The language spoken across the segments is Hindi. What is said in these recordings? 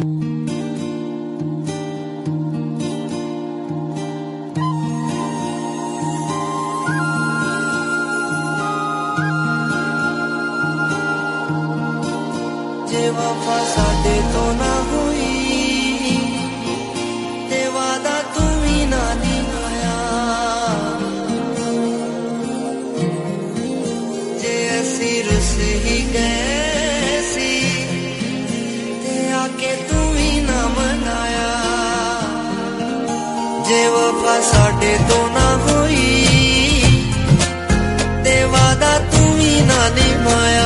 जे वफा साडे तो ना हुई ते वादा तू भी ना निभाया, जे असी रुस ही गए सी ते आके तू भी ना मनाया। जे वफा साडे तो ना हुई ते वादा तू भी ना निभाया,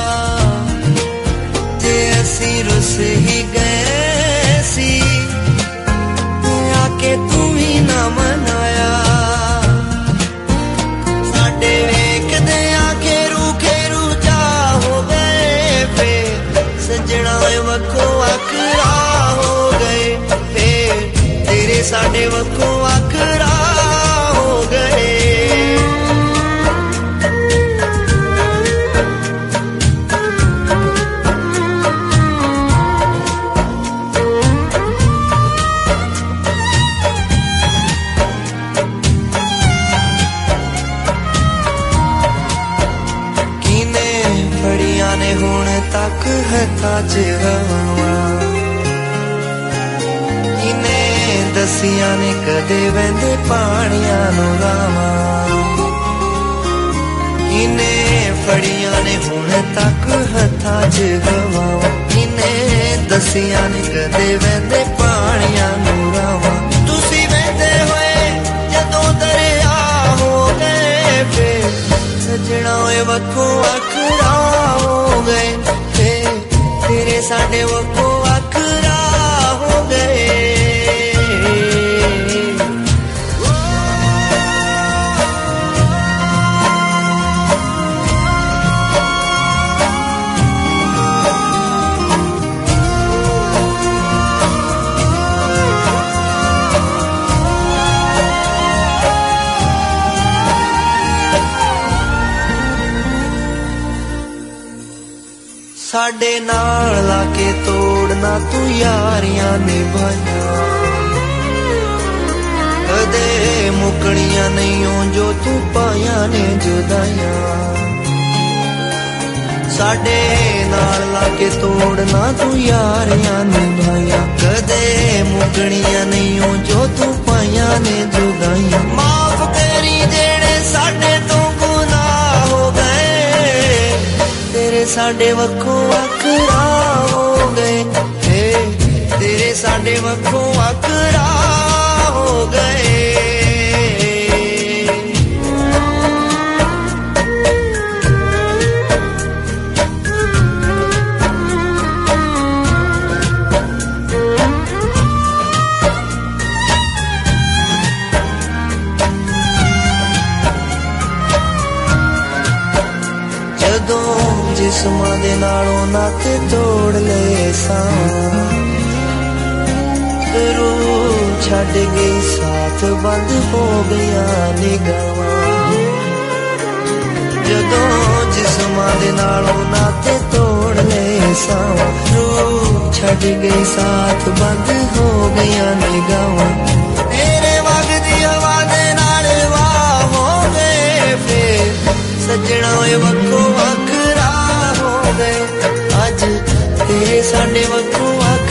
रुस ही गए सी आके तू ही ना मनाया। साडे वेखदे खेरू खेरू जा हो गए फे सजना वखो आखरा हो गए फे तेरे साडे वखो आखरा हो गए। ने हुण तक हत्थां च हवावां इन्हें दसिया ने कदे वंदे पानियां नूं लावां, इन्हें फड़ियां ने हुण तक हत्थां च हवावां इन्हें दसिया ने कदे वंदे पानियां नूं लावां। तुसी वंदे होए जदों दरिया हो गए फे सजना होए वखो आखरा हो गए फे तेरे साडे वखो आखरा हो गए। साडे नाल लाके तोड़ना तू यारियां निभाया, कदे मुकड़ियां नहीं हो जो तू पाया ने जुदाइयां। साडे नाल लाके तोड़ना तू यारियां निभाया, कदे मुकड़ियां नहीं हो जो तू पाया ने जुदाइयां। माफ करी जेड़े साडे तो गुनाह हो गए तेरे साडे वखो आखरा हो गए हे तेरे साडे वखो आखरा हो गए। जिस्मां दे नालों नाते तोड़ ले सां रूह छड़ गई साथ बंद हो गया निगाहां। जदों जिस्मां दे नालों नाते तोड़ ले सां रूह छड़ गई साथ बंद हो गया निगाहां। तेरे वगदी हवा दे नाल वाह हो गए फिर सजना होए वखो आखरा हो गए अज तेरे साडे वखो